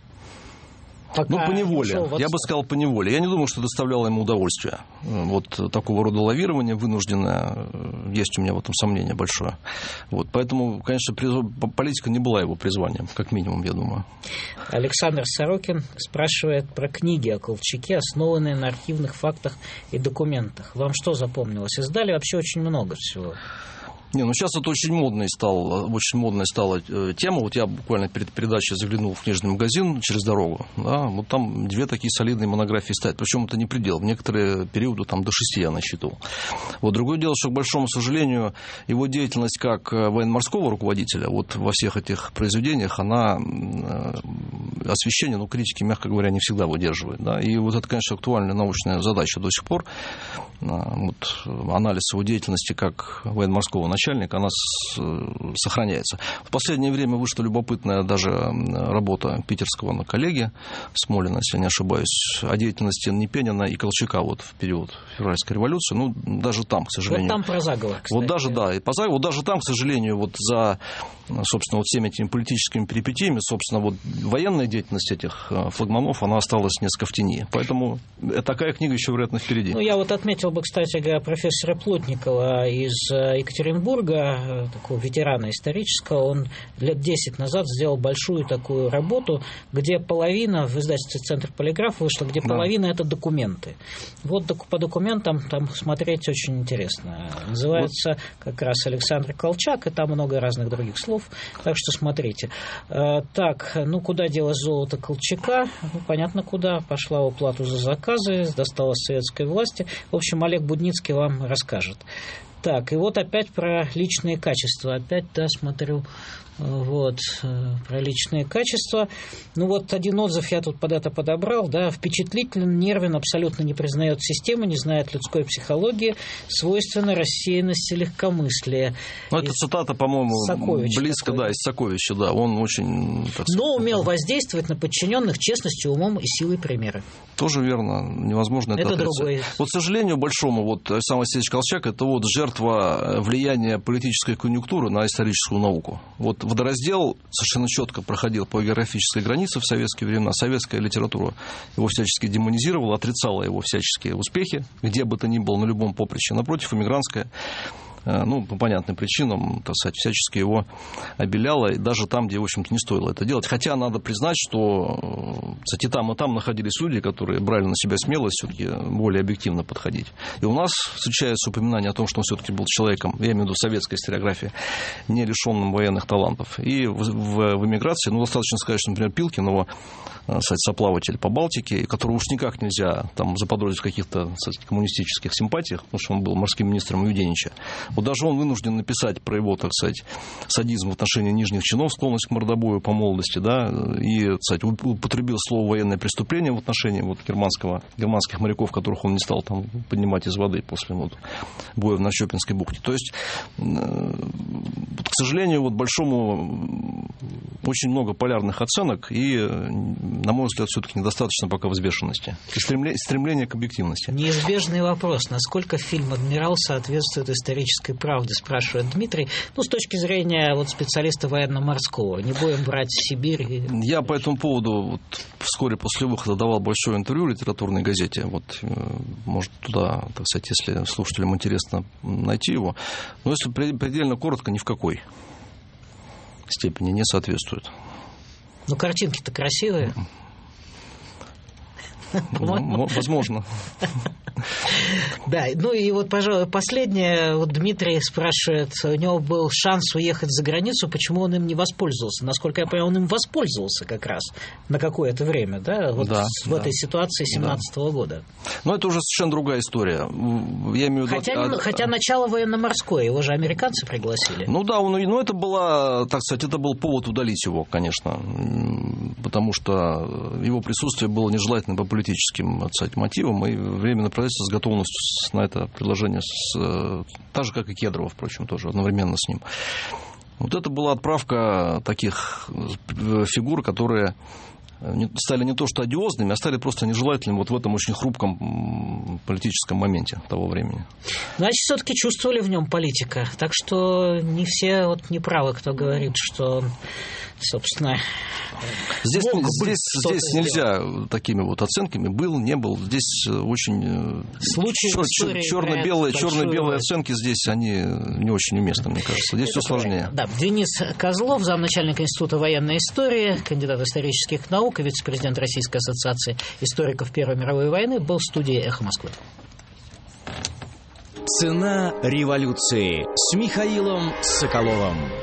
Пока ну, поневоле. Я бы сказал, поневоле. Я не думаю, что доставляло ему удовольствие. Вот такого рода лавирование вынужденное. Есть у меня в этом сомнение большое. Вот. Поэтому, конечно, политика не была его призванием, как минимум, я думаю. Александр Сорокин спрашивает про книги о Колчаке, основанные на архивных фактах и документах. Вам что запомнилось? Издали вообще очень много всего. Не, ну сейчас это очень модной стала, очень модная стала тема. Вот я буквально перед передачей заглянул в книжный магазин через дорогу. Да, вот там две такие солидные монографии стоят. Причем это не предел. В некоторые периоды там до шести я насчитывал. Вот другое дело, что, к большому сожалению, его деятельность как военно-морского руководителя вот во всех этих произведениях, она освещение, ну, критики, мягко говоря, не всегда выдерживает. Да? И вот это, конечно, актуальная научная задача до сих пор. Вот, анализ его деятельности как военно-морского начальника. начальник, она сохраняется. В последнее время вышла любопытная даже работа питерского коллеги Смолина, если я не ошибаюсь, о деятельности Непенина и Колчака вот в период февральской революции. Ну, даже там, к сожалению... Вот там про заговор, кстати. Вот даже, да, и по заговору, вот даже там, к сожалению, вот за, собственно, вот всеми этими политическими перипетиями, собственно, вот военная деятельность этих флагманов, она осталась несколько в тени. Поэтому такая книга еще, вероятно, впереди. Ну, я вот отметил бы, кстати говоря, профессора Плотникова из Екатеринбурга, такого ветерана исторического. Он лет десять назад сделал большую такую работу, где половина, в издательстве «Центр полиграфа» вышло, где да. половина – это документы. Вот по документам там смотреть очень интересно. Называется вот. Как раз Александр Колчак, и там много разных других слов, так что смотрите. Так, ну куда делось золото Колчака? Ну, понятно, куда. Пошла уплату за заказы, досталось советской власти. В общем, Олег Будницкий вам расскажет. Так, и вот опять про личные качества. Опять, да, смотрю, вот, про личные качества. Ну, вот один отзыв я тут под это подобрал, да, впечатлителен, нервен, абсолютно не признает систему, не знает людской психологии, свойственна рассеянность и легкомыслие. Ну, это цитата, по-моему, Соковича близко, такой. Да, из Соковича, да, он очень... Так сказать, но умел воздействовать на подчиненных честностью, умом и силой примера. Тоже верно, невозможно это, это другое. Вот, к сожалению, большому, вот Александр Васильевич Колчак, это вот жертва влияния политической конъюнктуры на историческую науку. Вот водораздел совершенно четко проходил по географической границе в советские времена. Советская литература его всячески демонизировала, отрицала его всяческие успехи, где бы то ни было, на любом поприще. Напротив, эмигрантская, ну, по понятным причинам, так сказать, всячески его обеляла, и даже там, где, в общем-то, не стоило это делать. Хотя надо признать, что, кстати, и там, и там находились люди, которые брали на себя смелость все-таки более объективно подходить. И у нас встречается упоминание о том, что он все-таки был человеком, я имею в виду советской историографии, не лишенным военных талантов. И в, в, в эмиграции, ну, достаточно сказать, что, например, Пилкин, его, кстати, соплаватель по Балтике, которого уж никак нельзя там заподозрить в каких-то, кстати, коммунистических симпатиях, потому что он был морским министром Юденича. Вот даже он вынужден написать про его, так сказать, садизм в отношении нижних чинов, склонность к мордобою по молодости, да, и, кстати, употребил слово «военное преступление» в отношении вот германского, германских моряков, которых он не стал там поднимать из воды после вот боя в Нащепинской бухте. То есть, к сожалению, вот большому очень много полярных оценок и, на мой взгляд, все-таки недостаточно пока взвешенности и стремление, стремление к объективности. Неизбежный вопрос, насколько фильм «Адмирал» соответствует исторической правде, спрашивает Дмитрий. Ну, с точки зрения вот, специалиста военно-морского. Не будем брать Сибирь. И... Я по этому поводу вот, вскоре после выхода давал большое интервью в литературной газете. Вот, может, туда, так сказать, если слушателям интересно найти его. Но если предельно коротко, ни в какой степени не соответствует. Ну, картинки-то красивые. Возможно. Да, ну и вот, пожалуй, последнее. Вот Дмитрий спрашивает, у него был шанс уехать за границу, почему он им не воспользовался? Насколько я понимаю, он им воспользовался как раз на какое-то время, да, вот да, в да. этой ситуации семнадцатого да. года. Но это уже совершенно другая история. Я имею в виду... Хотя, от... хотя начало военно-морское, его же американцы пригласили. Ну да, он, ну это была, так сказать, это был повод удалить его, конечно, потому что его присутствие было нежелательно по политическим, так сказать, мотивам, и временное правительство с готовностью на это предложение, с, так же, как и Кедрова, впрочем, тоже одновременно с ним. Вот это была отправка таких фигур, которые стали не то что одиозными, а стали просто нежелательными вот в этом очень хрупком политическом моменте того времени. Значит, все-таки чувствовали в нем политика. Так что не все вот неправы, кто говорит, что, собственно, здесь, здесь, здесь нельзя такими вот оценками был, не был. Здесь очень чер- черно-белые, черно-белые оценки здесь они не очень уместны, мне кажется. Здесь это все сложнее. Да. Денис Козлов, замначальника Института военной истории, кандидат исторических наук и вице-президент Российской ассоциации историков Первой мировой войны, был в студии «Эхо Москвы». Цена революции с Михаилом Соколовым.